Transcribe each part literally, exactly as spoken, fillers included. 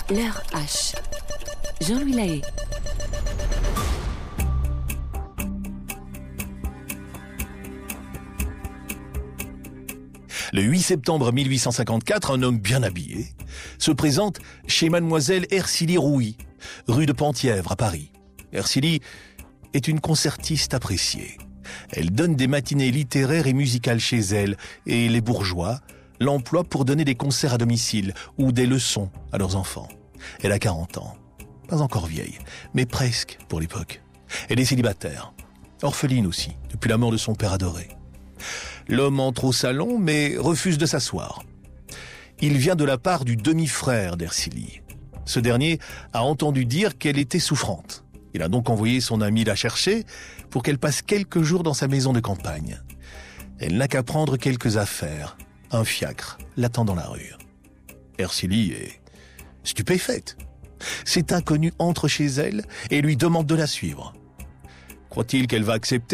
L'heure H. Jean-Louis Lahaye. Le huit septembre mille huit cent cinquante-quatre, un homme bien habillé se présente chez mademoiselle Ercilie Rouy, rue de Penthièvre à Paris. Ercilie est une concertiste appréciée. Elle donne des matinées littéraires et musicales chez elle, et les bourgeois l'emploient pour donner des concerts à domicile ou des leçons à leurs enfants. Elle a quarante ans, pas encore vieille, mais presque pour l'époque. Elle est célibataire, orpheline aussi, depuis la mort de son père adoré. L'homme entre au salon, mais refuse de s'asseoir. Il vient de la part du demi-frère d'Ercilie. Ce dernier a entendu dire qu'elle était souffrante. Il a donc envoyé son ami la chercher pour qu'elle passe quelques jours dans sa maison de campagne. Elle n'a qu'à prendre quelques affaires. Un fiacre l'attend dans la rue. Ercilie est stupéfaite. Cet inconnu entre chez elle et lui demande de la suivre. Croit-il qu'elle va accepter ?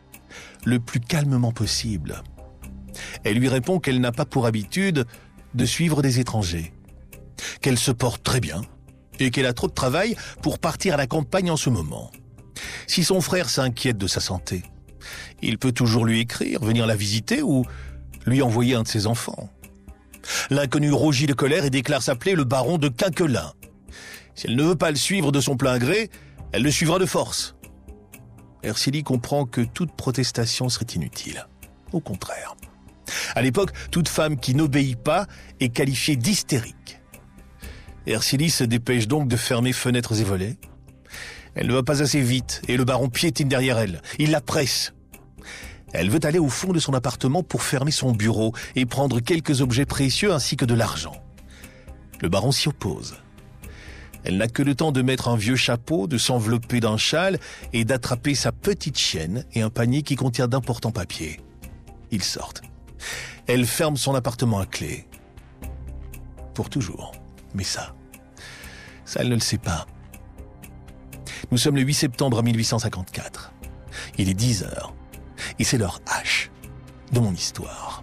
Le plus calmement possible. Elle lui répond qu'elle n'a pas pour habitude de suivre des étrangers, qu'elle se porte très bien et qu'elle a trop de travail pour partir à la campagne en ce moment. Si son frère s'inquiète de sa santé, il peut toujours lui écrire, venir la visiter ou lui envoyer un de ses enfants. L'inconnu rougit de colère et déclare s'appeler le baron de Quinquelin. Si elle ne veut pas le suivre de son plein gré, elle le suivra de force. Ercilie comprend que toute protestation serait inutile. Au contraire. À l'époque, toute femme qui n'obéit pas est qualifiée d'hystérique. Ercilie se dépêche donc de fermer fenêtres et volets. Elle ne va pas assez vite et le baron piétine derrière elle. Il la presse. Elle veut aller au fond de son appartement pour fermer son bureau et prendre quelques objets précieux ainsi que de l'argent. Le baron s'y oppose. Elle n'a que le temps de mettre un vieux chapeau, de s'envelopper d'un châle et d'attraper sa petite chienne et un panier qui contient d'importants papiers. Ils sortent. Elle ferme son appartement à clé. Pour toujours. Mais ça, ça elle ne le sait pas. Nous sommes le huit septembre mille huit cent cinquante-quatre. Il est dix heures. Et c'est l'heure H de mon histoire.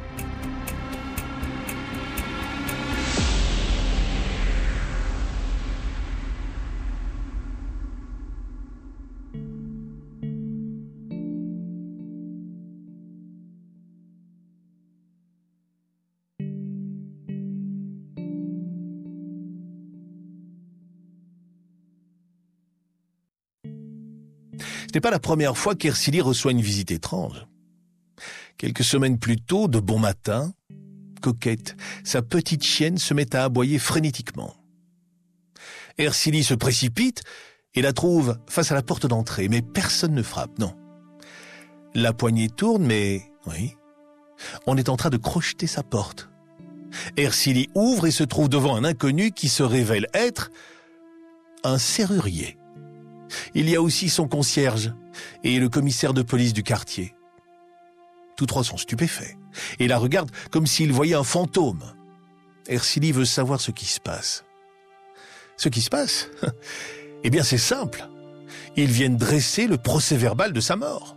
Ce n'est pas la première fois qu'Ercilie reçoit une visite étrange. Quelques semaines plus tôt, de bon matin, coquette, sa petite chienne se met à aboyer frénétiquement. Ercilie se précipite et la trouve face à la porte d'entrée, mais personne ne frappe, non. La poignée tourne, mais, oui, on est en train de crocheter sa porte. Ercilie ouvre et se trouve devant un inconnu qui se révèle être un serrurier. Il y a aussi son concierge et le commissaire de police du quartier. Tous trois sont stupéfaits et la regardent comme s'ils voyaient un fantôme. Ercilie veut savoir ce qui se passe. Ce qui se passe ? Eh bien, c'est simple. Ils viennent dresser le procès-verbal de sa mort.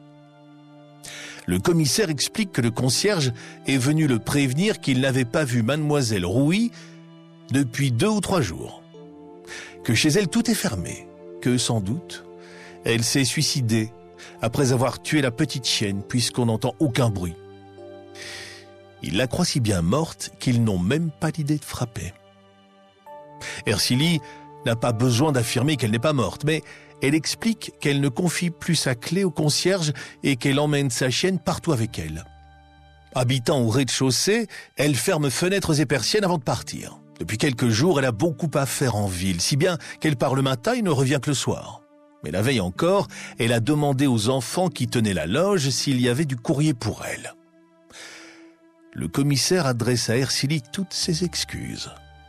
Le commissaire explique que le concierge est venu le prévenir qu'il n'avait pas vu mademoiselle Rouy depuis deux ou trois jours. Que chez elle, tout est fermé. Que, sans doute, elle s'est suicidée après avoir tué la petite chienne puisqu'on n'entend aucun bruit. Il la croit si bien morte qu'ils n'ont même pas l'idée de frapper. Ercilie n'a pas besoin d'affirmer qu'elle n'est pas morte, mais elle explique qu'elle ne confie plus sa clé au concierge et qu'elle emmène sa chienne partout avec elle. Habitant au rez-de-chaussée, elle ferme fenêtres et persiennes avant de partir. Depuis quelques jours, elle a beaucoup à faire en ville, si bien qu'elle part le matin et ne revient que le soir. Mais la veille encore, elle a demandé aux enfants qui tenaient la loge s'il y avait du courrier pour elle. Le commissaire adresse à Ercilie toutes ses excuses.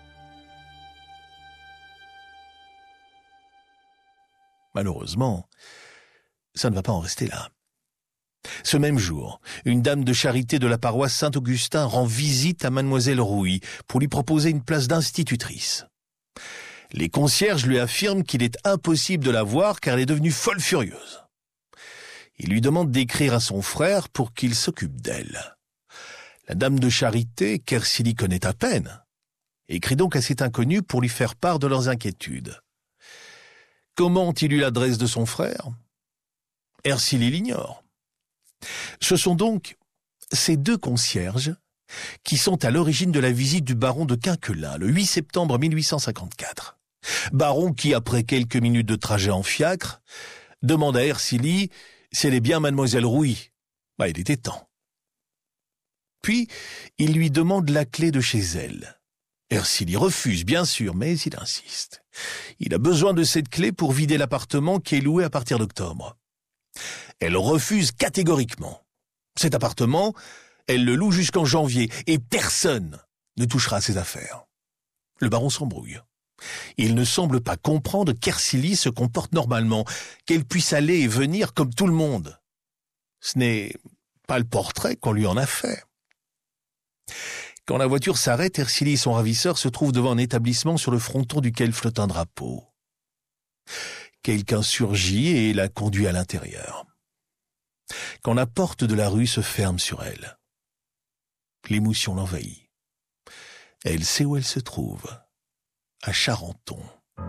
Malheureusement, ça ne va pas en rester là. Ce même jour, une dame de charité de la paroisse Saint-Augustin rend visite à mademoiselle Rouy pour lui proposer une place d'institutrice. Les concierges lui affirment qu'il est impossible de la voir car elle est devenue folle furieuse. Ils lui demandent d'écrire à son frère pour qu'il s'occupe d'elle. La dame de charité, qu'Ercilie connaît à peine, et écrit donc à cet inconnu pour lui faire part de leurs inquiétudes. Comment ont-ils eu l'adresse de son frère? Ercilly l'ignore. Ce sont donc ces deux concierges qui sont à l'origine de la visite du baron de Quinquelin, le huit septembre mille huit cent cinquante-quatre. Baron qui, après quelques minutes de trajet en fiacre, demande à Ercilly si elle est bien mademoiselle Rouy. Bah, il était temps. Puis, il lui demande la clé de chez elle. Ercilly refuse, bien sûr, mais il insiste. Il a besoin de cette clé pour vider l'appartement qui est loué à partir d'octobre. Elle refuse catégoriquement. Cet appartement, elle le loue jusqu'en janvier et personne ne touchera à ses affaires. Le baron s'embrouille. Il ne semble pas comprendre qu'Ercilly se comporte normalement, qu'elle puisse aller et venir comme tout le monde. Ce n'est pas le portrait qu'on lui en a fait. Quand la voiture s'arrête, Ercilly et son ravisseur se trouvent devant un établissement sur le fronton duquel flotte un drapeau. Quelqu'un surgit et la conduit à l'intérieur. Quand la porte de la rue se ferme sur elle, l'émotion l'envahit. Elle sait où elle se trouve. À Charenton.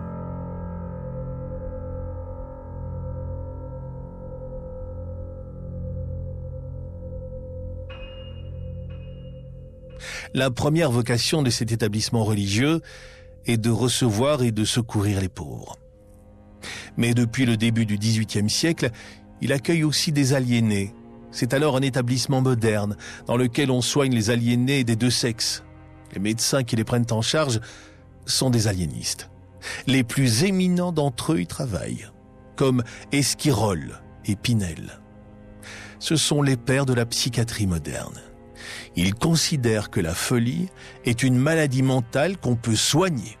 La première vocation de cet établissement religieux est de recevoir et de secourir les pauvres. Mais depuis le début du dix-huitième siècle, il accueille aussi des aliénés. C'est alors un établissement moderne dans lequel on soigne les aliénés des deux sexes. Les médecins qui les prennent en charge sont des aliénistes. Les plus éminents d'entre eux y travaillent, comme Esquirol et Pinel. Ce sont les pères de la psychiatrie moderne. Ils considèrent que la folie est une maladie mentale qu'on peut soigner.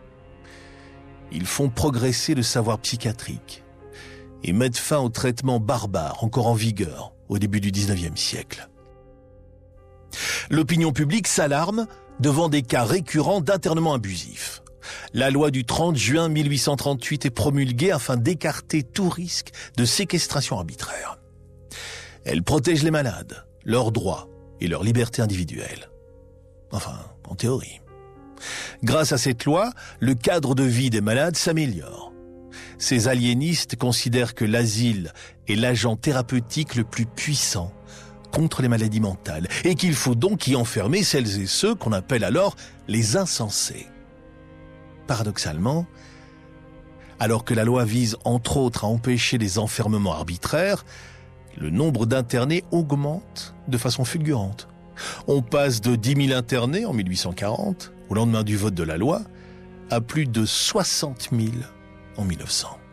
Ils font progresser le savoir psychiatrique et mettent fin aux traitements barbares encore en vigueur au début du dix-neuvième siècle. L'opinion publique s'alarme devant des cas récurrents d'internement abusif. La loi du trente juin mille huit cent trente-huit est promulguée afin d'écarter tout risque de séquestration arbitraire. Elle protège les malades, leurs droits et leur liberté individuelle. Enfin, en théorie. Grâce à cette loi, le cadre de vie des malades s'améliore. Ces aliénistes considèrent que l'asile est l'agent thérapeutique le plus puissant contre les maladies mentales et qu'il faut donc y enfermer celles et ceux qu'on appelle alors les insensés. Paradoxalement, alors que la loi vise entre autres à empêcher les enfermements arbitraires, le nombre d'internés augmente de façon fulgurante. On passe de dix mille internés en mille huit cent quarante, au lendemain du vote de la loi, à plus de soixante mille en mille neuf cents.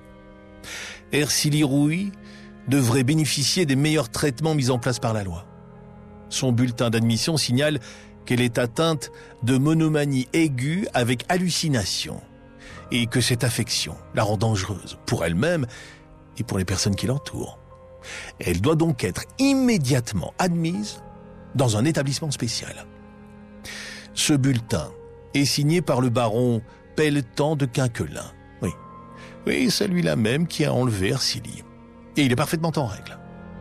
Ercilly Rouy devrait bénéficier des meilleurs traitements mis en place par la loi. Son bulletin d'admission signale qu'elle est atteinte de monomanie aiguë avec hallucination et que cette affection la rend dangereuse pour elle-même et pour les personnes qui l'entourent. Elle doit donc être immédiatement admise dans un établissement spécial. Ce bulletin est signé par le baron Pelletan de Quinquelin. Oui, oui, celui-là même qui a enlevé Ercilly. Et il est parfaitement en règle.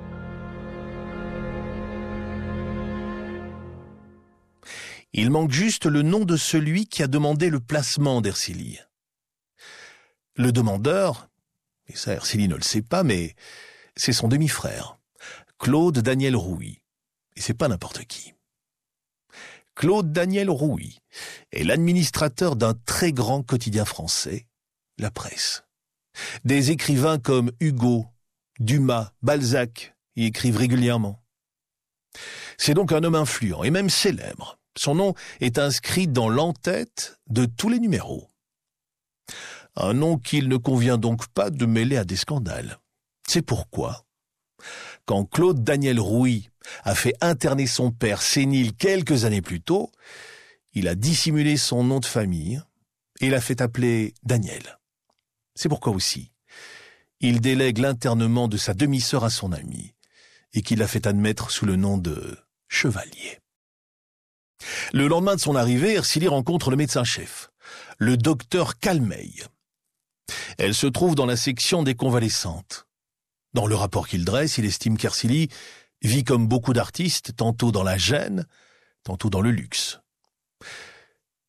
Il manque juste le nom de celui qui a demandé le placement d'Ercilly. Le demandeur, et ça Ercilly ne le sait pas, mais c'est son demi-frère, Claude Daniel Rouy. Et c'est pas n'importe qui. Claude Daniel Rouy est l'administrateur d'un très grand quotidien français, La Presse. Des écrivains comme Hugo, Dumas, Balzac y écrivent régulièrement. C'est donc un homme influent et même célèbre. Son nom est inscrit dans l'en-tête de tous les numéros. Un nom qu'il ne convient donc pas de mêler à des scandales. C'est pourquoi, quand Claude Daniel Rouy a fait interner son père sénile quelques années plus tôt, il a dissimulé son nom de famille et l'a fait appeler Daniel. C'est pourquoi aussi il délègue l'internement de sa demi-sœur à son ami et qu'il l'a fait admettre sous le nom de Chevalier. Le lendemain de son arrivée, Ercilly rencontre le médecin-chef, le docteur Calmeil. Elle se trouve dans la section des convalescentes. Dans le rapport qu'il dresse, il estime qu'Ercilly vit comme beaucoup d'artistes, tantôt dans la gêne, tantôt dans le luxe.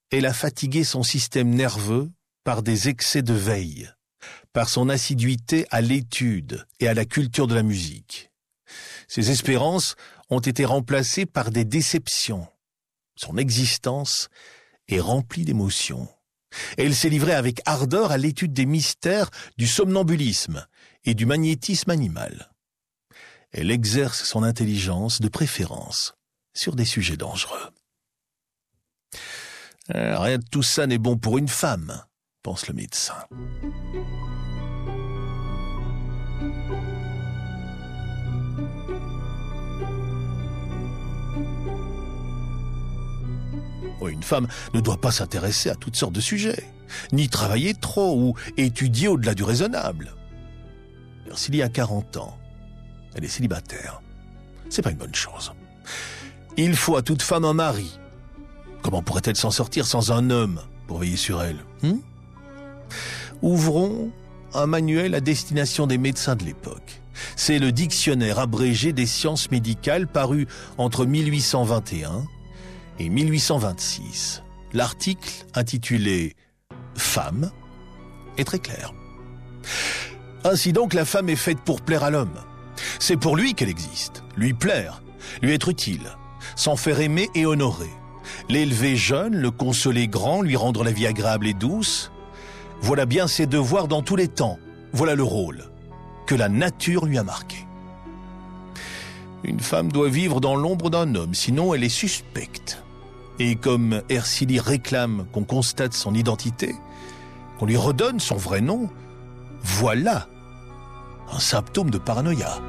elle a fatigué son système nerveux par des excès de veille, par son assiduité à l'étude et à la culture de la musique. Ses espérances ont été remplacées par des déceptions. Son existence est remplie d'émotions. Elle s'est livrée avec ardeur à l'étude des mystères du somnambulisme et du magnétisme animal. Elle exerce son intelligence de préférence sur des sujets dangereux. Euh, rien de tout ça n'est bon pour une femme, pense le médecin. Oh, une femme ne doit pas s'intéresser à toutes sortes de sujets, ni travailler trop ou étudier au-delà du raisonnable. Ercilie a quarante ans. Elle est célibataire. C'est pas une bonne chose. Il faut à toute femme un mari. Comment pourrait-elle s'en sortir sans un homme pour veiller sur elle, hein? Ouvrons un manuel à destination des médecins de l'époque. C'est le dictionnaire abrégé des sciences médicales paru entre mille huit cent vingt et un et mille huit cent vingt-six. L'article intitulé « Femme » est très clair. Ainsi donc, la femme est faite pour plaire à l'homme. C'est pour lui qu'elle existe, lui plaire, lui être utile, s'en faire aimer et honorer, l'élever jeune, le consoler grand, lui rendre la vie agréable et douce. Voilà bien ses devoirs dans tous les temps, voilà le rôle que la nature lui a marqué. Une femme doit vivre dans l'ombre d'un homme, sinon elle est suspecte. Et comme Ercilie réclame qu'on constate son identité, qu'on lui redonne son vrai nom, voilà un symptôme de paranoïa.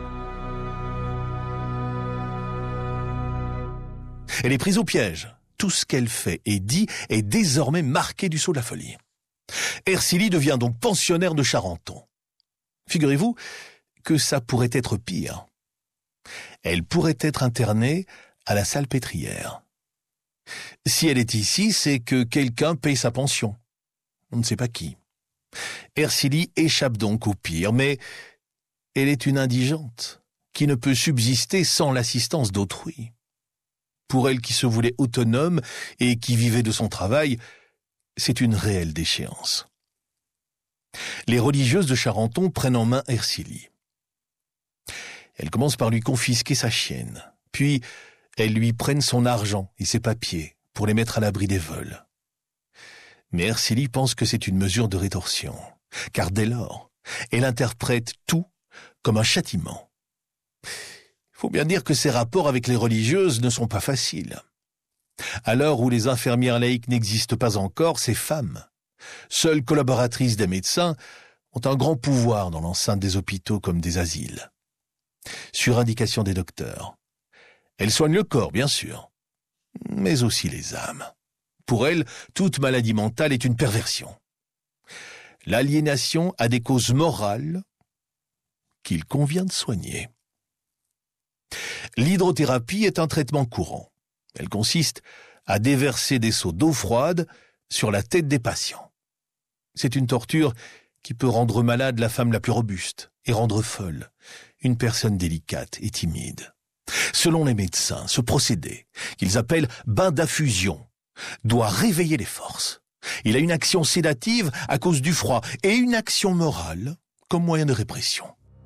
Elle est prise au piège. Tout ce qu'elle fait et dit est désormais marqué du sceau de la folie. Ercilie devient donc pensionnaire de Charenton. Figurez-vous que ça pourrait être pire. Elle pourrait être internée à la Salpêtrière. Si elle est ici, c'est que quelqu'un paye sa pension. On ne sait pas qui. Ercilie échappe donc au pire, mais elle est une indigente qui ne peut subsister sans l'assistance d'autrui. Pour elle qui se voulait autonome et qui vivait de son travail, c'est une réelle déchéance. Les religieuses de Charenton prennent en main Ercilie. Elles commencent par lui confisquer sa chienne, puis elles lui prennent son argent et ses papiers pour les mettre à l'abri des vols. Mais Ercilie pense que c'est une mesure de rétorsion, car dès lors, elle interprète tout comme un châtiment. Il faut bien dire que ses rapports avec les religieuses ne sont pas faciles. À l'heure où les infirmières laïques n'existent pas encore, ces femmes, seules collaboratrices des médecins, ont un grand pouvoir dans l'enceinte des hôpitaux comme des asiles. Sur indication des docteurs, elles soignent le corps, bien sûr, mais aussi les âmes. Pour elles, toute maladie mentale est une perversion. L'aliénation a des causes morales qu'il convient de soigner. L'hydrothérapie est un traitement courant. Elle consiste à déverser des seaux d'eau froide sur la tête des patients. C'est une torture qui peut rendre malade la femme la plus robuste et rendre folle une personne délicate et timide. Selon les médecins, ce procédé, qu'ils appellent bain d'affusion, doit réveiller les forces. Il a une action sédative à cause du froid et une action morale comme moyen de répression.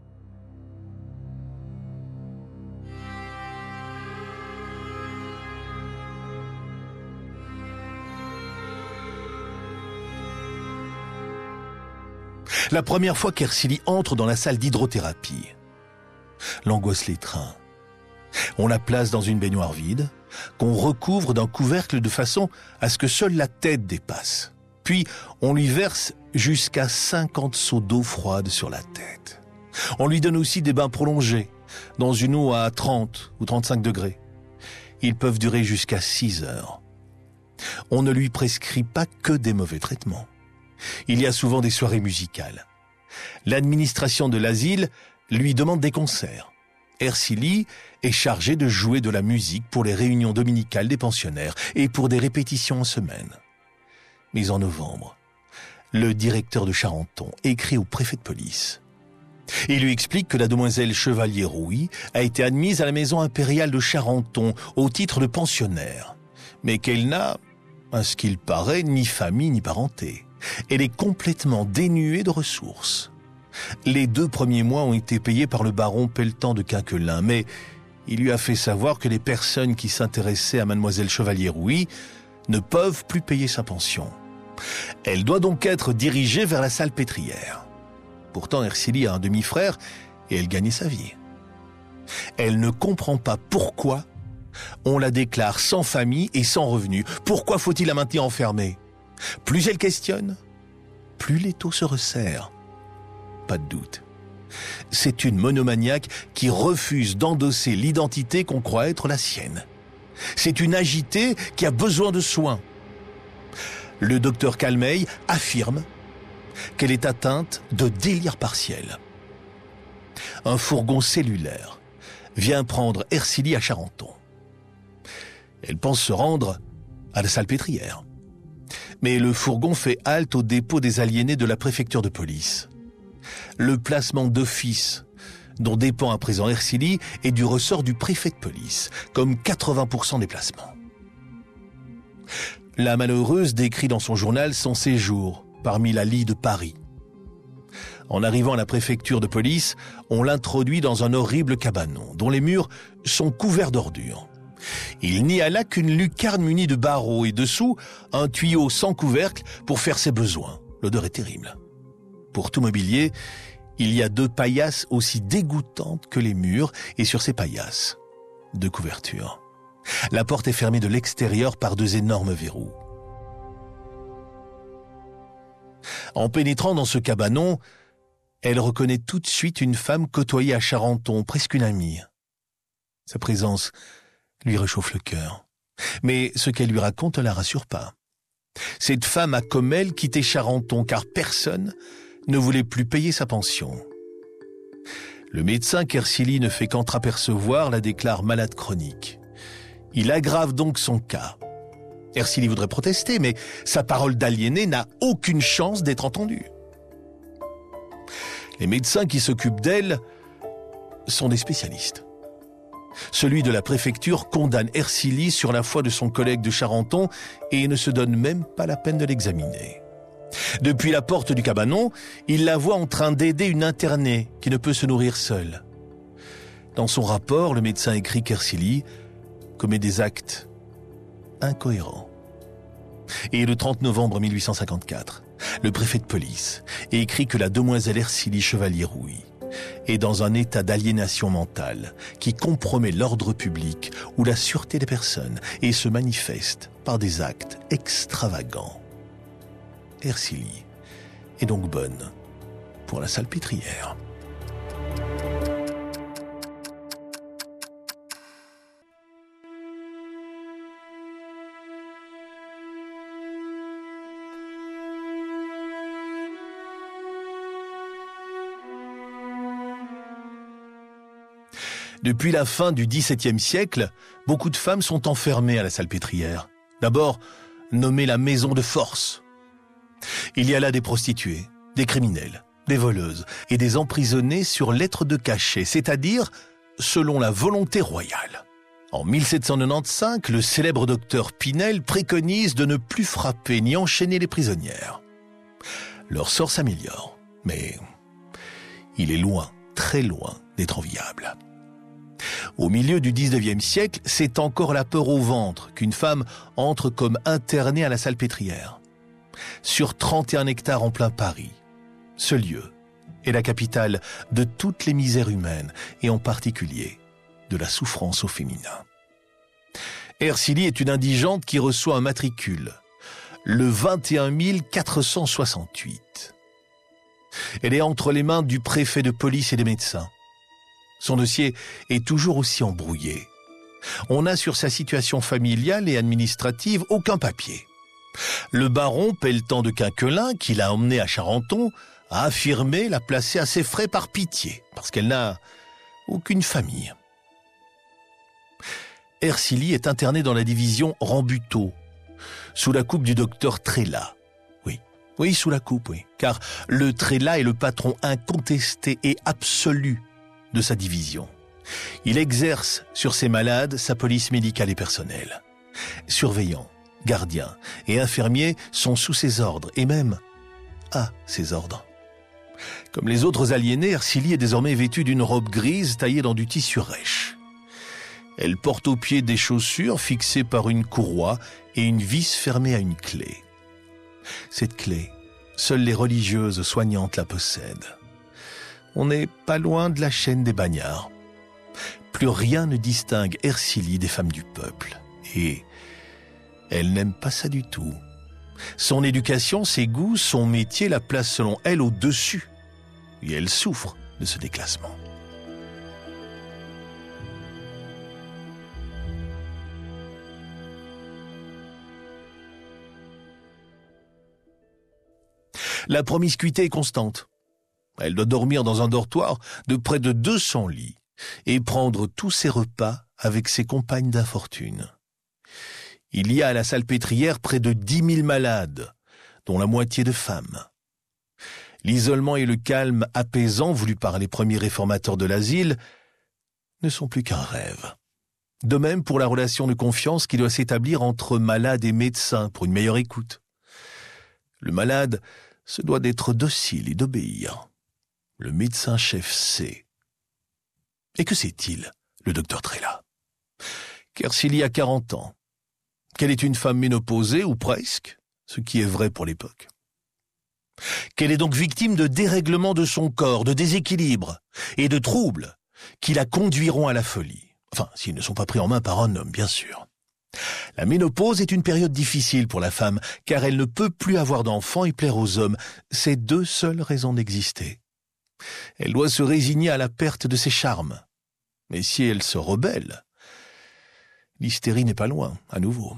La première fois qu'Ercilie entre dans la salle d'hydrothérapie, l'angoisse l'étreint. On la place dans une baignoire vide, qu'on recouvre d'un couvercle de façon à ce que seule la tête dépasse. Puis, on lui verse jusqu'à cinquante seaux d'eau froide sur la tête. On lui donne aussi des bains prolongés, dans une eau à trente ou trente-cinq degrés. Ils peuvent durer jusqu'à six heures. On ne lui prescrit pas que des mauvais traitements. Il y a souvent des soirées musicales. L'administration de l'asile lui demande des concerts. Ercilie est chargée de jouer de la musique pour les réunions dominicales des pensionnaires et pour des répétitions en semaine. Mais en novembre, le directeur de Charenton écrit au préfet de police. Il lui explique que la demoiselle Chevalier-Rouy a été admise à la maison impériale de Charenton au titre de pensionnaire, mais qu'elle n'a à ce qu'il paraît, ni famille ni parenté. Elle est complètement dénuée de ressources. Les deux premiers mois ont été payés par le baron Pelletan de Quinquelin, mais il lui a fait savoir que les personnes qui s'intéressaient à mademoiselle Chevalier-Rouy ne peuvent plus payer sa pension. Elle doit donc être dirigée vers la Salpêtrière. Pourtant, Ercilly a un demi-frère et elle gagne sa vie. Elle ne comprend pas pourquoi on la déclare sans famille et sans revenus. Pourquoi faut-il la maintenir enfermée? Plus elle questionne, plus l'étau se resserre. Pas de doute. C'est une monomaniaque qui refuse d'endosser l'identité qu'on croit être la sienne. C'est une agitée qui a besoin de soins. Le docteur Calmeil affirme qu'elle est atteinte de délire partiel. Un fourgon cellulaire vient prendre Ercilly à Charenton. Elle pense se rendre à la Salpêtrière. Mais le fourgon fait halte au dépôt des aliénés de la préfecture de police. Le placement d'office dont dépend à présent Ercilly est du ressort du préfet de police, comme quatre-vingts pour cent des placements. La malheureuse décrit dans son journal son séjour parmi la lie de Paris. En arrivant à la préfecture de police, on l'introduit dans un horrible cabanon, dont les murs sont couverts d'ordures. Il n'y a là qu'une lucarne munie de barreaux et dessous, un tuyau sans couvercle pour faire ses besoins. L'odeur est terrible. Pour tout mobilier, il y a deux paillasses aussi dégoûtantes que les murs, et sur ces paillasses, deux couvertures. La porte est fermée de l'extérieur par deux énormes verrous. En pénétrant dans ce cabanon, elle reconnaît tout de suite une femme côtoyée à Charenton, presque une amie. Sa présence lui réchauffe le cœur. Mais ce qu'elle lui raconte ne la rassure pas. Cette femme a comme elle quitté Charenton, car personne ne voulait plus payer sa pension. Le médecin qu'Ercilly ne fait qu'entrapercevoir la déclare malade chronique. Il aggrave donc son cas. Ercilly voudrait protester, mais sa parole d'aliéné n'a aucune chance d'être entendue. Les médecins qui s'occupent d'elle sont des spécialistes. Celui de la préfecture condamne Ercilly sur la foi de son collègue de Charenton et ne se donne même pas la peine de l'examiner. Depuis la porte du cabanon, il la voit en train d'aider une internée qui ne peut se nourrir seule. Dans son rapport, le médecin écrit qu'Ercilly commet des actes incohérents. Et le trente novembre mille huit cent cinquante-quatre, le préfet de police écrit que la demoiselle Ercilly Chevalier-Rouy est dans un état d'aliénation mentale qui compromet l'ordre public ou la sûreté des personnes et se manifeste par des actes extravagants. Ercilly est donc bonne pour la Salpêtrière. Depuis la fin du dix-septième siècle, beaucoup de femmes sont enfermées à la Salpêtrière. D'abord, nommée la maison de force. Il y a là des prostituées, des criminels, des voleuses et des emprisonnés sur lettre de cachet, c'est-à-dire selon la volonté royale. En mille sept cent quatre-vingt-quinze, le célèbre docteur Pinel préconise de ne plus frapper ni enchaîner les prisonnières. Leur sort s'améliore, mais il est loin, très loin d'être enviable. Au milieu du dix-neuvième siècle, c'est encore la peur au ventre qu'une femme entre comme internée à la Salpêtrière. Sur trente et un hectares en plein Paris, ce lieu est la capitale de toutes les misères humaines et en particulier de la souffrance au féminin. Ercilly est une indigente qui reçoit un matricule, le vingt et un mille quatre cent soixante-huit. Elle est entre les mains du préfet de police et des médecins. Son dossier est toujours aussi embrouillé. On n'a sur sa situation familiale et administrative aucun papier. Le baron Pelletan de Quinquelin, qui l'a emmenée à Charenton, a affirmé la placer à ses frais par pitié, parce qu'elle n'a aucune famille. Ercilly est internée dans la division Rambuteau, sous la coupe du docteur Trélat. Oui, oui, sous la coupe, oui, car le Trélat est le patron incontesté et absolu de sa division. Il exerce sur ses malades sa police médicale et personnelle. Surveillant, gardiens et infirmiers sont sous ses ordres, et même à ses ordres. Comme les autres aliénés, Ercilie est désormais vêtue d'une robe grise taillée dans du tissu rêche. Elle porte aux pieds des chaussures fixées par une courroie et une vis fermée à une clé. Cette clé, seules les religieuses soignantes la possèdent. On n'est pas loin de la chaîne des bagnards. Plus rien ne distingue Ercilie des femmes du peuple. Et elle n'aime pas ça du tout. Son éducation, ses goûts, son métier la placent selon elle au-dessus. Et elle souffre de ce déclassement. La promiscuité est constante. Elle doit dormir dans un dortoir de près de deux cents lits et prendre tous ses repas avec ses compagnes d'infortune. Il y a à la Salpêtrière près de dix mille malades, dont la moitié de femmes. L'isolement et le calme apaisant voulus par les premiers réformateurs de l'asile ne sont plus qu'un rêve. De même pour la relation de confiance qui doit s'établir entre malade et médecin pour une meilleure écoute. Le malade se doit d'être docile et d'obéir. Le médecin-chef sait. Et que sait-il, le docteur Trélat? Qu'Ercilie a quarante ans, qu'elle est une femme ménopausée, ou presque, ce qui est vrai pour l'époque. Qu'elle est donc victime de dérèglements de son corps, de déséquilibres et de troubles qui la conduiront à la folie. Enfin, s'ils ne sont pas pris en main par un homme, bien sûr. La ménopause est une période difficile pour la femme, car elle ne peut plus avoir d'enfants et plaire aux hommes. C'est deux seules raisons d'exister. Elle doit se résigner à la perte de ses charmes. Mais si elle se rebelle, l'hystérie n'est pas loin, à nouveau.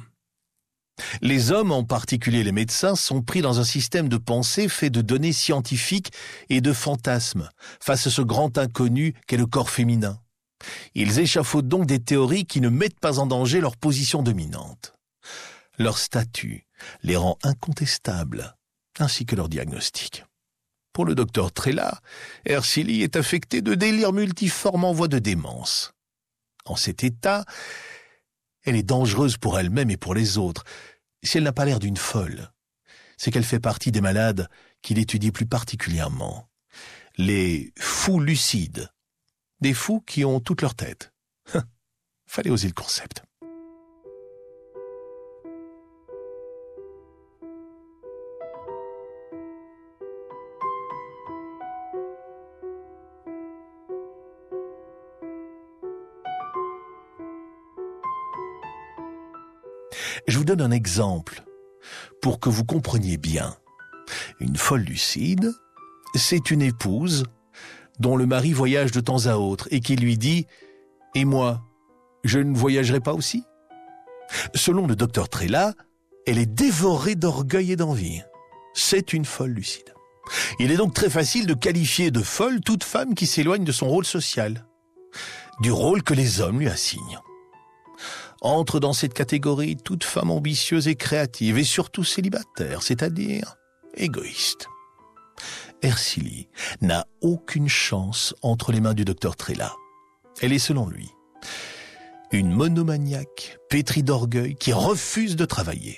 Les hommes, en particulier les médecins, sont pris dans un système de pensée fait de données scientifiques et de fantasmes, face à ce grand inconnu qu'est le corps féminin. Ils échafaudent donc des théories qui ne mettent pas en danger leur position dominante. Leur statut les rend incontestables, ainsi que leur diagnostic. Pour le docteur Trélat, Ercilie est affectée de délires multiformes en voie de démence. En cet état, elle est dangereuse pour elle-même et pour les autres. Si elle n'a pas l'air d'une folle, c'est qu'elle fait partie des malades qu'il étudie plus particulièrement. Les fous lucides. Des fous qui ont toute leur tête. Fallait oser le concept. Je vous donne un exemple pour que vous compreniez bien. Une folle lucide, c'est une épouse dont le mari voyage de temps à autre et qui lui dit « Et moi, je ne voyagerai pas aussi ?» Selon le docteur Trélat, elle est dévorée d'orgueil et d'envie. C'est une folle lucide. Il est donc très facile de qualifier de folle toute femme qui s'éloigne de son rôle social, du rôle que les hommes lui assignent. Entre dans cette catégorie toute femme ambitieuse et créative et surtout célibataire, c'est-à-dire égoïste. Ercilie n'a aucune chance entre les mains du docteur Trélat. Elle est, selon lui, une monomaniaque pétrie d'orgueil qui refuse de travailler.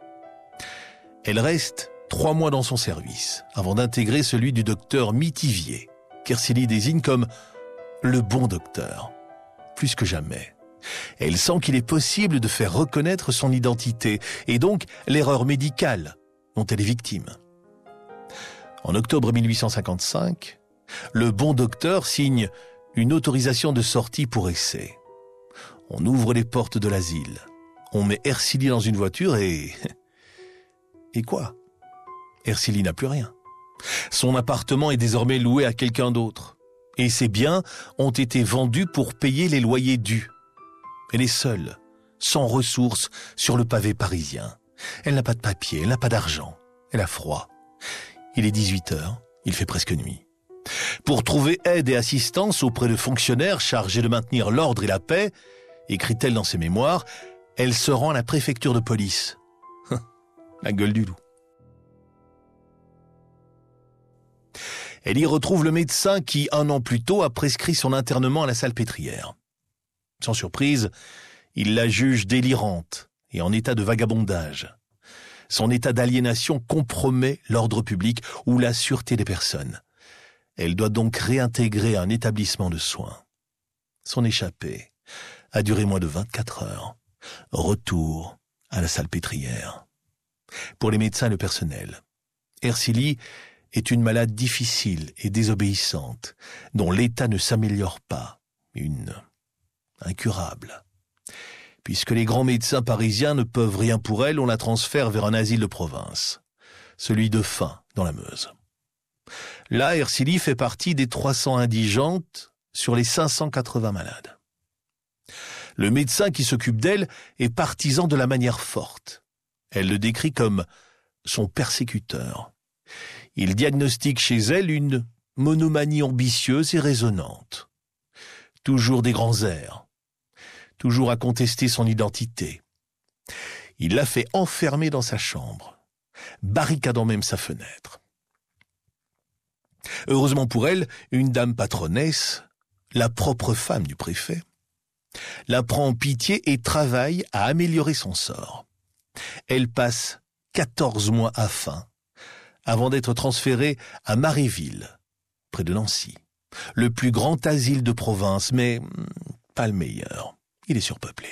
Elle reste trois mois dans son service avant d'intégrer celui du docteur Mitivier, qu'Ercilie désigne comme le bon docteur. Plus que jamais, elle sent qu'il est possible de faire reconnaître son identité et donc l'erreur médicale dont elle est victime. En octobre mille huit cent cinquante-cinq, le bon docteur signe une autorisation de sortie pour essai. On ouvre les portes de l'asile. On met Ercilie dans une voiture et... Et quoi? Ercilie n'a plus rien. Son appartement est désormais loué à quelqu'un d'autre. Et ses biens ont été vendus pour payer les loyers dus. Elle est seule, sans ressources, sur le pavé parisien. Elle n'a pas de papier, elle n'a pas d'argent. Elle a froid. Il est dix-huit heures, il fait presque nuit. Pour trouver aide et assistance auprès de fonctionnaires chargés de maintenir l'ordre et la paix, écrit-elle dans ses mémoires, elle se rend à la préfecture de police. La gueule du loup. Elle y retrouve le médecin qui, un an plus tôt, a prescrit son internement à la Salpêtrière. Sans surprise, il la juge délirante et en état de vagabondage. Son état d'aliénation compromet l'ordre public ou la sûreté des personnes. Elle doit donc réintégrer un établissement de soins. Son échappée a duré moins de vingt-quatre heures. Retour à la salpêtrière. Pour les médecins et le personnel, Ercilly est une malade difficile et désobéissante, dont l'état ne s'améliore pas, une incurable. Puisque les grands médecins parisiens ne peuvent rien pour elle, on la transfère vers un asile de province, celui de Fain, dans la Meuse. Là, Ercilly fait partie des trois cents indigentes sur les cinq cent quatre-vingts malades. Le médecin qui s'occupe d'elle est partisan de la manière forte. Elle le décrit comme son persécuteur. Il diagnostique chez elle une monomanie ambitieuse et raisonnante. Toujours des grands airs. Toujours à contester son identité. Il l'a fait enfermer dans sa chambre, barricadant même sa fenêtre. Heureusement pour elle, une dame patronnesse, la propre femme du préfet, la prend en pitié et travaille à améliorer son sort. Elle passe quatorze mois à Fain, avant d'être transférée à Maréville, près de Nancy, le plus grand asile de province, mais pas le meilleur. Il est surpeuplé.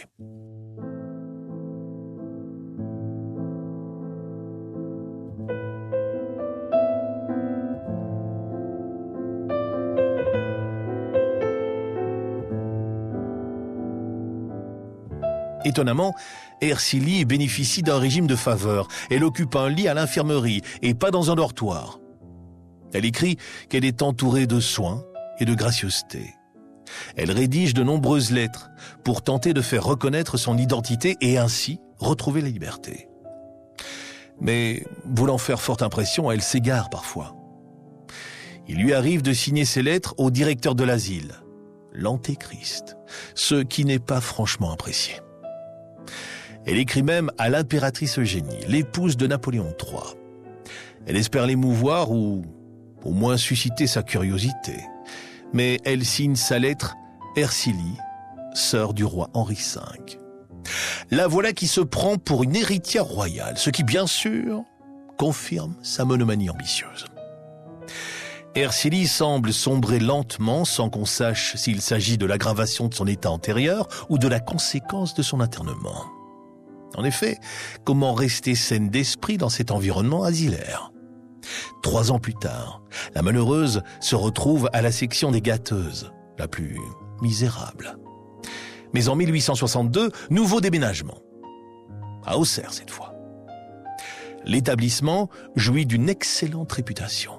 Étonnamment, Ercilly bénéficie d'un régime de faveur. Elle occupe un lit à l'infirmerie et pas dans un dortoir. Elle écrit qu'elle est entourée de soins et de gracieuseté. Elle rédige de nombreuses lettres pour tenter de faire reconnaître son identité et ainsi retrouver la liberté. Mais, voulant faire forte impression, elle s'égare parfois. Il lui arrive de signer ses lettres au directeur de l'asile, l'Antéchrist, ce qui n'est pas franchement apprécié. Elle écrit même à l'impératrice Eugénie, l'épouse de Napoléon trois. Elle espère l'émouvoir ou au moins susciter sa curiosité. Mais elle signe sa lettre Ercilly, sœur du roi Henri cinq. La voilà qui se prend pour une héritière royale, ce qui, bien sûr, confirme sa monomanie ambitieuse. Ercilly semble sombrer lentement sans qu'on sache s'il s'agit de l'aggravation de son état antérieur ou de la conséquence de son internement. En effet, comment rester saine d'esprit dans cet environnement asilaire ? Trois ans plus tard, la malheureuse se retrouve à la section des gâteuses, la plus misérable. Mais en mille huit cent soixante-deux, nouveau déménagement. À Auxerre cette fois. L'établissement jouit d'une excellente réputation.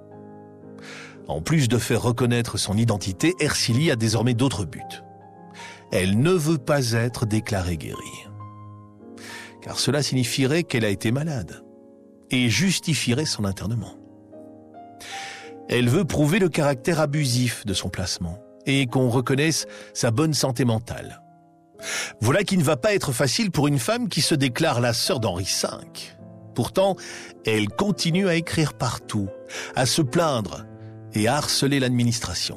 En plus de faire reconnaître son identité, Ercilly a désormais d'autres buts. Elle ne veut pas être déclarée guérie. Car cela signifierait qu'elle a été malade et justifierait son internement. Elle veut prouver le caractère abusif de son placement et qu'on reconnaisse sa bonne santé mentale. Voilà qui ne va pas être facile pour une femme qui se déclare la sœur d'Henri cinq. Pourtant, elle continue à écrire partout, à se plaindre et à harceler l'administration.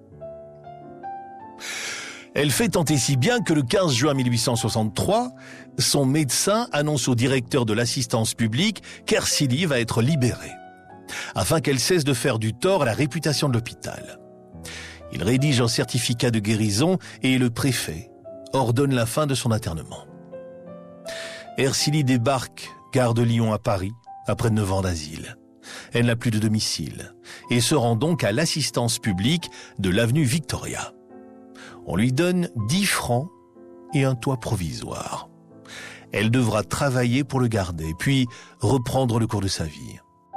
Elle fait tant et si bien que le quinze juin mille huit cent soixante-trois, son médecin annonce au directeur de l'assistance publique qu'Ercilly va être libérée, afin qu'elle cesse de faire du tort à la réputation de l'hôpital. Il rédige un certificat de guérison et le préfet ordonne la fin de son internement. Ercilly débarque gare de Lyon à Paris après neuf ans d'asile. Elle n'a plus de domicile et se rend donc à l'assistance publique de l'avenue Victoria. On lui donne dix francs et un toit provisoire. Elle devra travailler pour le garder, puis reprendre le cours de sa vie.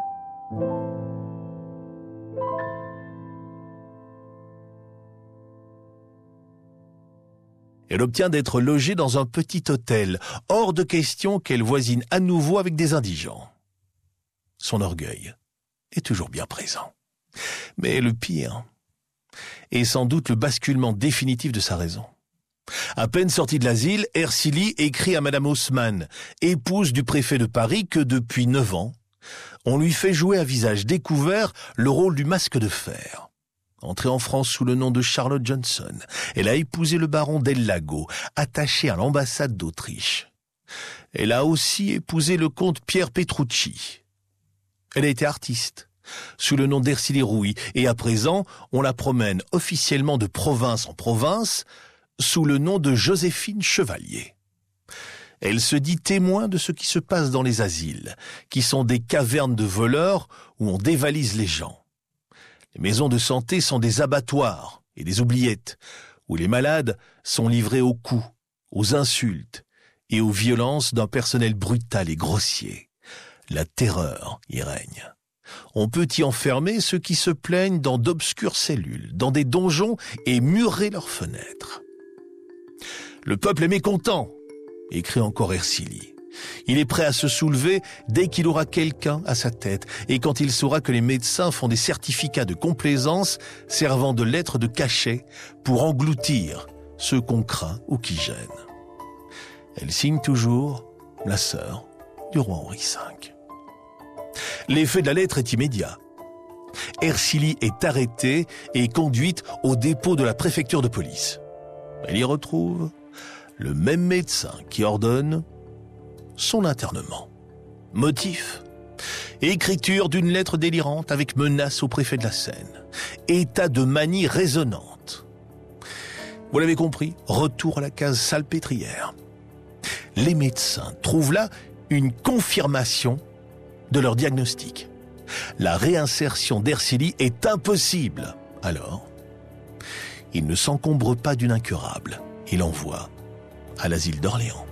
Elle obtient d'être logée dans un petit hôtel, hors de question qu'elle voisine à nouveau avec des indigents. Son orgueil est toujours bien présent. Mais le pire est sans doute le basculement définitif de sa raison. À peine sortie de l'asile, Ercilly écrit à Madame Haussmann, épouse du préfet de Paris, que depuis neuf ans, on lui fait jouer à visage découvert le rôle du masque de fer. Entrée en France sous le nom de Charlotte Johnson, elle a épousé le baron Del Lago, attaché à l'ambassade d'Autriche. Elle a aussi épousé le comte Pierre Petrucci. Elle a été artiste, sous le nom d'Ercilie Rouy, et à présent, on la promène officiellement de province en province, sous le nom de Joséphine Chevalier. Elle se dit témoin de ce qui se passe dans les asiles, qui sont des cavernes de voleurs où on dévalise les gens. Les maisons de santé sont des abattoirs et des oubliettes, où les malades sont livrés aux coups, aux insultes et aux violences d'un personnel brutal et grossier. La terreur y règne. On peut y enfermer ceux qui se plaignent dans d'obscures cellules, dans des donjons et murer leurs fenêtres. Le peuple est mécontent, écrit encore Ercilie. Il est prêt à se soulever dès qu'il aura quelqu'un à sa tête et quand il saura que les médecins font des certificats de complaisance servant de lettres de cachet pour engloutir ceux qu'on craint ou qui gênent. Elle signe toujours la sœur du roi Henri cinq. L'effet de la lettre est immédiat. Ercilie est arrêtée et conduite au dépôt de la préfecture de police. Elle y retrouve le même médecin qui ordonne son internement. Motif : écriture d'une lettre délirante avec menace au préfet de la Seine. État de manie résonnante. Vous l'avez compris, retour à la case salpêtrière. Les médecins trouvent là une confirmation de leur diagnostic. La réinsertion d'Ercilie est impossible. Alors, il ne s'encombre pas d'une incurable. Il l'envoie à l'asile d'Orléans.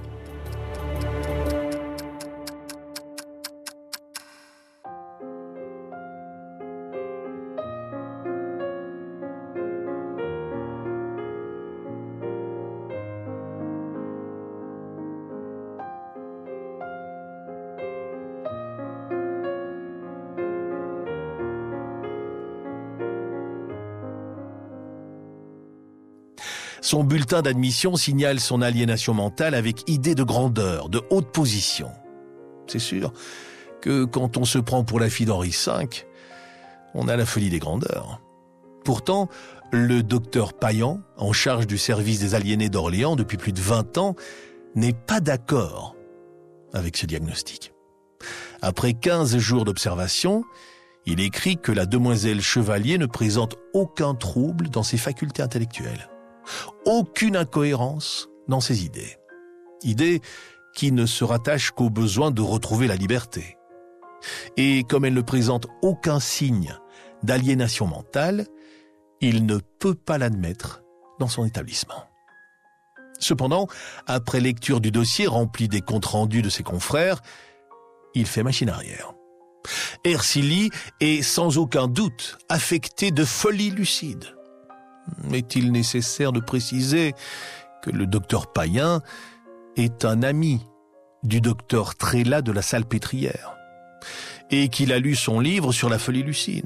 Son bulletin d'admission signale son aliénation mentale avec idée de grandeur, de haute position. C'est sûr que quand on se prend pour la fille d'Henri cinq, on a la folie des grandeurs. Pourtant, le docteur Payan, en charge du service des aliénés d'Orléans depuis plus de vingt ans, n'est pas d'accord avec ce diagnostic. Après quinze jours d'observation, il écrit que la demoiselle Chevalier ne présente aucun trouble dans ses facultés intellectuelles. Aucune incohérence dans ses idées. Idées qui ne se rattachent qu'au besoin de retrouver la liberté. Et comme elle ne présente aucun signe d'aliénation mentale, il ne peut pas l'admettre dans son établissement. Cependant, après lecture du dossier rempli des comptes rendus de ses confrères, il fait machine arrière. Ercilie est sans aucun doute affectée de folie lucide. Est-il nécessaire de préciser que le docteur Payan est un ami du docteur Trélat de la Salpêtrière et qu'il a lu son livre sur la folie lucide?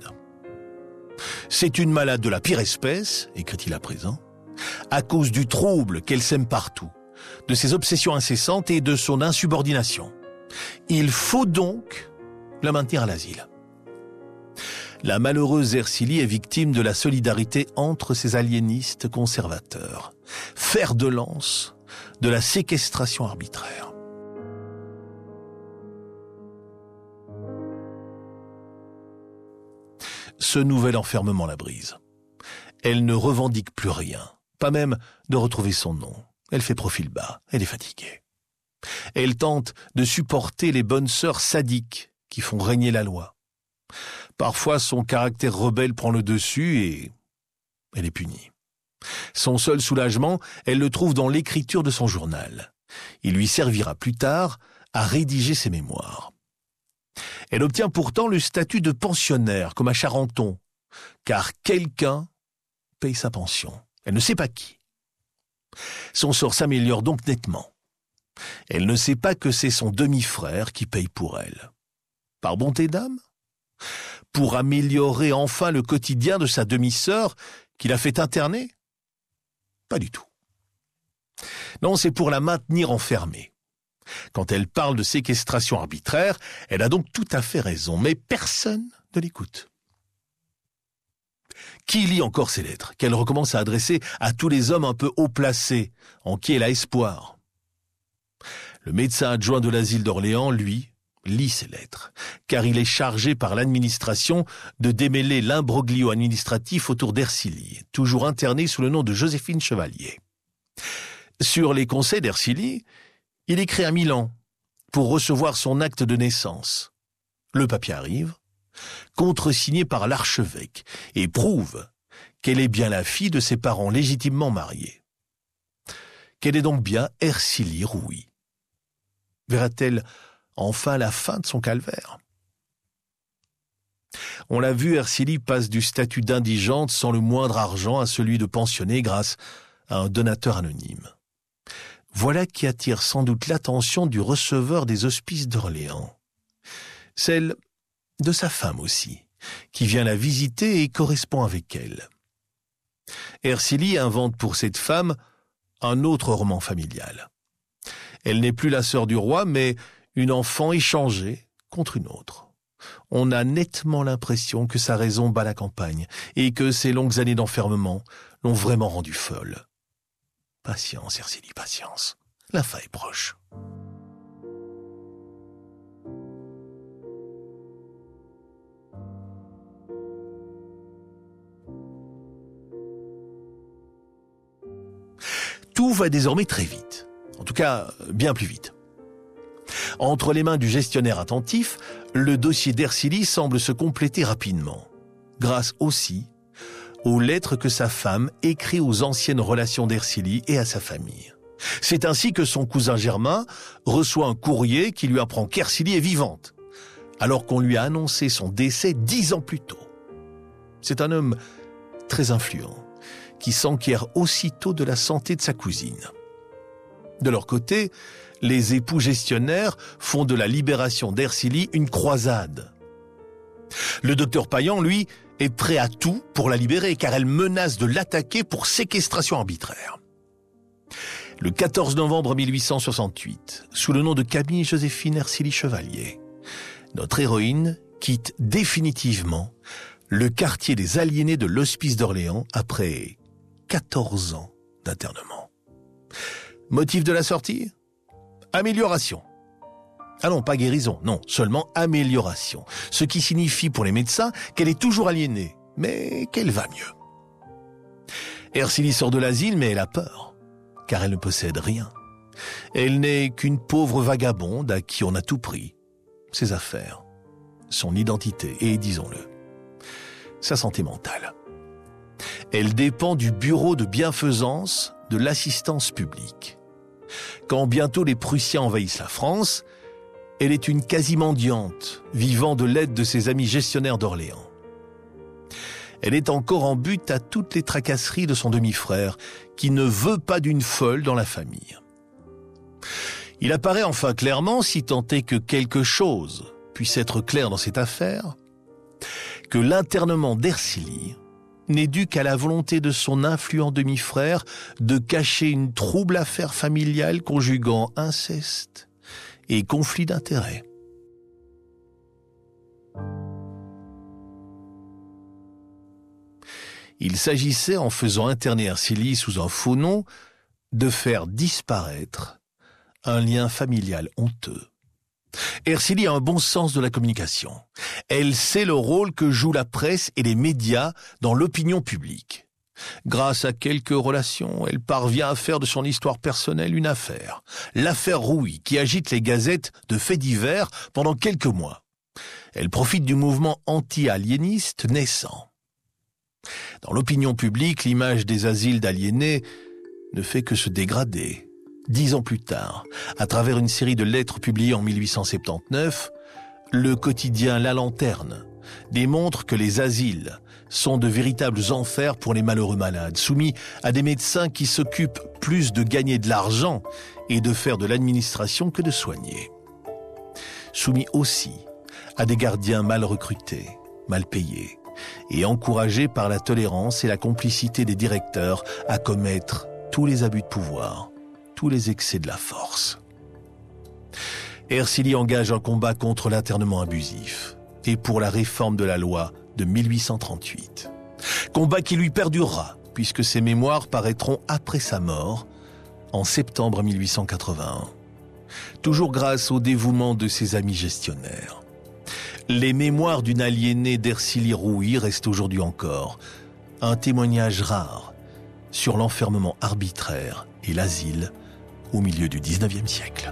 C'est une malade de la pire espèce, écrit-il à présent, à cause du trouble qu'elle sème partout, de ses obsessions incessantes et de son insubordination. Il faut donc la maintenir à l'asile. La malheureuse Ercilie est victime de la solidarité entre ces aliénistes conservateurs, fer de lance de la séquestration arbitraire. Ce nouvel enfermement la brise. Elle ne revendique plus rien, pas même de retrouver son nom. Elle fait profil bas, elle est fatiguée. Elle tente de supporter les bonnes sœurs sadiques qui font régner la loi. Parfois, son caractère rebelle prend le dessus et elle est punie. Son seul soulagement, elle le trouve dans l'écriture de son journal. Il lui servira plus tard à rédiger ses mémoires. Elle obtient pourtant le statut de pensionnaire, comme à Charenton, car quelqu'un paye sa pension. Elle ne sait pas qui. Son sort s'améliore donc nettement. Elle ne sait pas que c'est son demi-frère qui paye pour elle. Par bonté d'âme ? Pour améliorer enfin le quotidien de sa demi-sœur qui l'a fait interner ? Pas du tout. Non, c'est pour la maintenir enfermée. Quand elle parle de séquestration arbitraire, elle a donc tout à fait raison, mais personne ne l'écoute. Qui lit encore ces lettres, qu'elle recommence à adresser à tous les hommes un peu haut placés, en qui elle a espoir ? Le médecin adjoint de l'asile d'Orléans, lui, lit ces lettres, car il est chargé par l'administration de démêler l'imbroglio administratif autour d'Ercilly, toujours interné sous le nom de Joséphine Chevalier. Sur les conseils d'Ercilly, il écrit à Milan pour recevoir son acte de naissance. Le papier arrive, contresigné par l'archevêque, et prouve qu'elle est bien la fille de ses parents légitimement mariés. Qu'elle est donc bien Ercilly Rouy. Verra-t-elle enfin la fin de son calvaire? On l'a vu, Ercilly passe du statut d'indigente sans le moindre argent à celui de pensionnée grâce à un donateur anonyme. Voilà qui attire sans doute l'attention du receveur des hospices d'Orléans. Celle de sa femme aussi, qui vient la visiter et correspond avec elle. Ercilly invente pour cette femme un autre roman familial. Elle n'est plus la sœur du roi, mais une enfant échangée contre une autre. On a nettement l'impression que sa raison bat la campagne et que ses longues années d'enfermement l'ont vraiment rendue folle. Patience, Ercilly, patience. La fin est proche. Tout va désormais très vite. En tout cas, bien plus vite. Entre les mains du gestionnaire attentif, le dossier d'Ercilly semble se compléter rapidement, grâce aussi aux lettres que sa femme écrit aux anciennes relations d'Ercilly et à sa famille. C'est ainsi que son cousin Germain reçoit un courrier qui lui apprend qu'Ercilly est vivante, alors qu'on lui a annoncé son décès dix ans plus tôt. C'est un homme très influent, qui s'enquiert aussitôt de la santé de sa cousine. De leur côté, les époux gestionnaires font de la libération d'Ercilly une croisade. Le docteur Payan, lui, est prêt à tout pour la libérer, car elle menace de l'attaquer pour séquestration arbitraire. Le quatorze novembre mille huit cent soixante-huit, sous le nom de Camille Joséphine Ercilly Chevalier, notre héroïne quitte définitivement le quartier des aliénés de l'hospice d'Orléans après quatorze ans d'internement. Motif de la sortie ? Amélioration. Ah non, pas guérison, non, seulement amélioration. Ce qui signifie pour les médecins qu'elle est toujours aliénée, mais qu'elle va mieux. Ercilly sort de l'asile, mais elle a peur, car elle ne possède rien. Elle n'est qu'une pauvre vagabonde à qui on a tout pris. Ses affaires, son identité et, disons-le, sa santé mentale. Elle dépend du bureau de bienfaisance de l'assistance publique. Quand bientôt les Prussiens envahissent la France, elle est une quasi-mendiante, vivant de l'aide de ses amis gestionnaires d'Orléans. Elle est encore en butte à toutes les tracasseries de son demi-frère, qui ne veut pas d'une folle dans la famille. Il apparaît enfin clairement, si tant est que quelque chose puisse être clair dans cette affaire, que l'internement d'Ercilly n'est dû qu'à la volonté de son influent demi-frère de cacher une trouble affaire familiale conjuguant inceste et conflit d'intérêts. Il s'agissait, en faisant interner Ercilly sous un faux nom, de faire disparaître un lien familial honteux. Ercilly a un bon sens de la communication. Elle sait le rôle que jouent la presse et les médias dans l'opinion publique. Grâce à quelques relations, elle parvient à faire de son histoire personnelle une affaire. L'affaire Rouy, qui agite les gazettes de faits divers pendant quelques mois. Elle profite du mouvement anti-aliéniste naissant. Dans l'opinion publique, l'image des asiles d'aliénés ne fait que se dégrader. Dix ans plus tard, à travers une série de lettres publiées en mille huit cent soixante-dix-neuf, le quotidien La Lanterne démontre que les asiles sont de véritables enfers pour les malheureux malades, soumis à des médecins qui s'occupent plus de gagner de l'argent et de faire de l'administration que de soigner. Soumis aussi à des gardiens mal recrutés, mal payés, et encouragés par la tolérance et la complicité des directeurs à commettre tous les abus de pouvoir, tous les excès de la force. Ercilly engage un combat contre l'internement abusif et pour la réforme de la loi de mille huit cent trente-huit. Combat qui lui perdurera, puisque ses mémoires paraîtront après sa mort, en septembre mille huit cent quatre-vingt-un. toujours grâce au dévouement de ses amis gestionnaires. Les mémoires d'une aliénée d'Ercilly Rouhy restent aujourd'hui encore un témoignage rare sur l'enfermement arbitraire et l'asile au milieu du dix-neuvième siècle.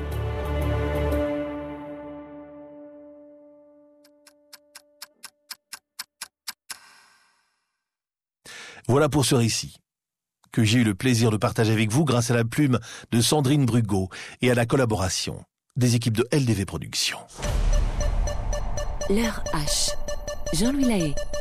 Voilà pour ce récit que j'ai eu le plaisir de partager avec vous grâce à la plume de Sandrine Brugot et à la collaboration des équipes de L D V Productions. L'heure H. Jean-Louis Lahaye.